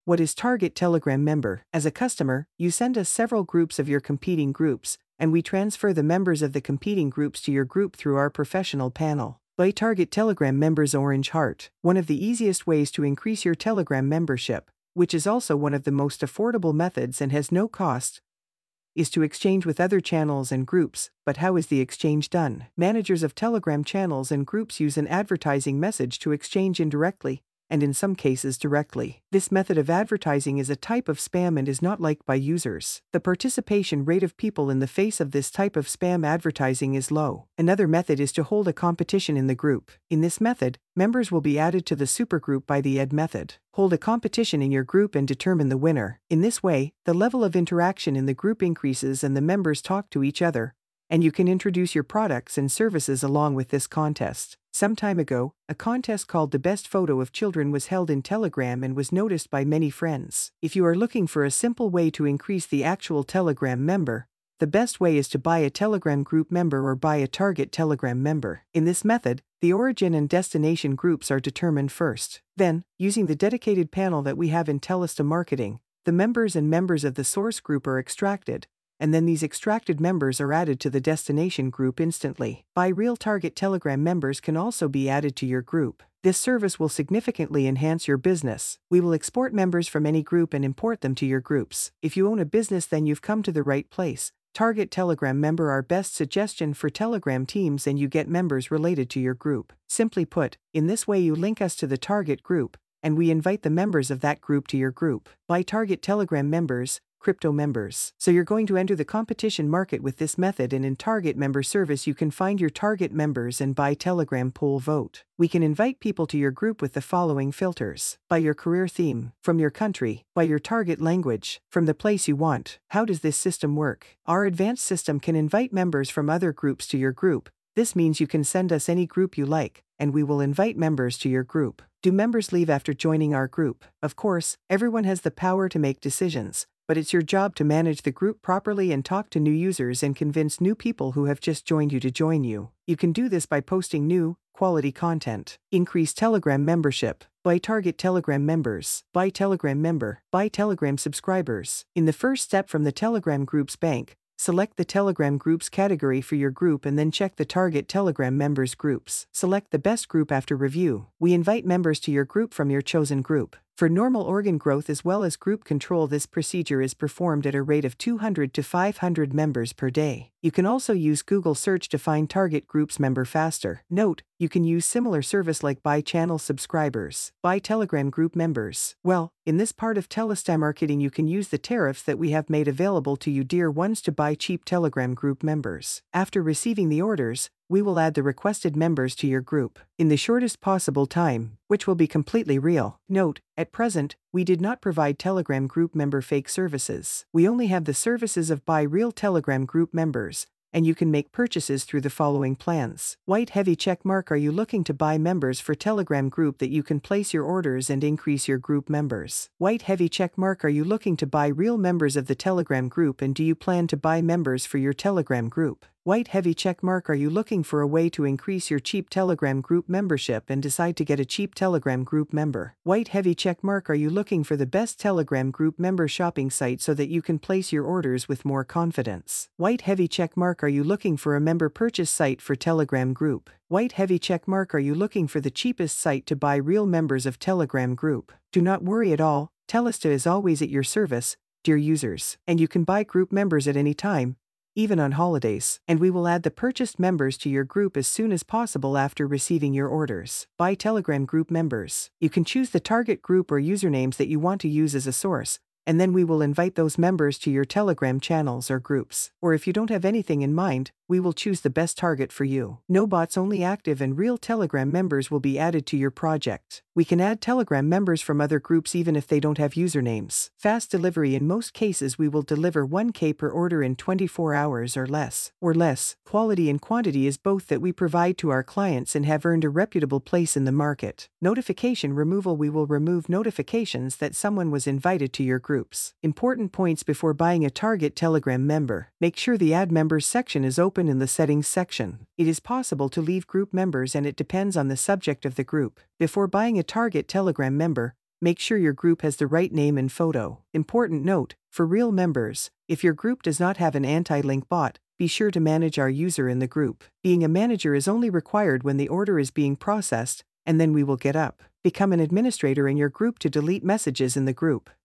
What is Target Telegram Member? As a customer, you send us several groups of your competing groups, and we transfer the members of the competing groups to your group through our professional panel. Buy Target Telegram Members Orange Heart. One of the easiest ways to increase your Telegram membership, which is also one of the most affordable methods and has no cost, is to exchange with other channels and groups. But how is the exchange done? Managers of Telegram channels and groups use an advertising message to exchange indirectly, and in some cases directly. This method of advertising is a type of spam and is not liked by users. The participation rate of people in the face of this type of spam advertising is low. Another method is to hold a competition in the group. In this method, members will be added to the supergroup by the add method. Hold a competition in your group and determine the winner. In this way, the level of interaction in the group increases and the members talk to each other, and you can introduce your products and services along with this contest. Some time ago, a contest called The Best Photo of Children was held in Telegram and was noticed by many friends. If you are looking for a simple way to increase the actual Telegram member, the best way is to buy a Telegram group member or buy a Target Telegram member. In this method, the origin and destination groups are determined first. Then, using the dedicated panel that we have in Telesta Marketing, the members and members of the source group are extracted, and then these extracted members are added to the destination group instantly. Buy Real Target Telegram members can also be added to your group. This service will significantly enhance your business. We will export members from any group and import them to your groups. If you own a business, then you've come to the right place. Target Telegram Member, our best suggestion for Telegram teams, and you get members related to your group. Simply put, in this way you link us to the target group, and we invite the members of that group to your group. Buy Target Telegram Members, crypto members. So you're going to enter the competition market with this method, and in Target Member Service you can find your target members and buy Telegram poll vote. We can invite people to your group with the following filters: by your career theme, from your country, by your target language, from the place you want. How does this system work? Our advanced system can invite members from other groups to your group. This means you can send us any group you like, and we will invite members to your group. Do members leave after joining our group? Of course, everyone has the power to make decisions, but it's your job to manage the group properly and talk to new users and convince new people who have just joined you to join you. You can do this by posting new, quality content. Increase Telegram membership. Buy Target Telegram members. Buy Telegram member. Buy Telegram subscribers. In the first step, from the Telegram Groups bank, select the Telegram Groups category for your group and then check the Target Telegram members groups. Select the best group after review. We invite members to your group from your chosen group. For normal organ growth as well as group control, this procedure is performed at a rate of 200 to 500 members per day. You can also use Google search to find target groups member faster. Note, you can use similar service like buy channel subscribers. Buy Telegram group members. Well, in this part of Telesta Marketing you can use the tariffs that we have made available to you dear ones to buy cheap Telegram group members. After receiving the orders, we will add the requested members to your group in the shortest possible time, which will be completely real. Note, at present, we did not provide Telegram group member fake services. We only have the services of buy real Telegram group members, and you can make purchases through the following plans. White heavy check mark. Are you looking to buy members for Telegram group that you can place your orders and increase your group members? White heavy check mark. Are you looking to buy real members of the Telegram group, and do you plan to buy members for your Telegram group? White heavy check mark. Are you looking for a way to increase your cheap Telegram group membership and decide to get a cheap Telegram group member? White heavy check mark. Are you looking for the best Telegram group member shopping site so that you can place your orders with more confidence? White heavy check mark. Are you looking for a member purchase site for Telegram group? White heavy check mark. Are you looking for the cheapest site to buy real members of Telegram group? Do not worry at all, Telesta is always at your service, dear users, and you can buy group members at any time, even on holidays, and we will add the purchased members to your group as soon as possible after receiving your orders. Buy Telegram group members. You can choose the target group or usernames that you want to use as a source, and then we will invite those members to your Telegram channels or groups. Or if you don't have anything in mind, we will choose the best target for you. No bots, only active and real Telegram members will be added to your project. We can add Telegram members from other groups even if they don't have usernames. Fast delivery. In most cases we will deliver 1K per order in 24 hours or less. Quality and quantity is both that we provide to our clients and have earned a reputable place in the market. Notification removal. We will remove notifications that someone was invited to your groups. Important points before buying a Target Telegram member. Make sure the Add Members section is open in the Settings section. It is possible to leave group members and it depends on the subject of the group. Before buying a Target Telegram member, Make sure your group has the right name and photo. Important note, for real members, if your group does not have an anti-link bot, be sure to manage our user in the group. Being a manager is only required when the order is being processed, and then we will get up. Become an administrator in your group to delete messages in the group.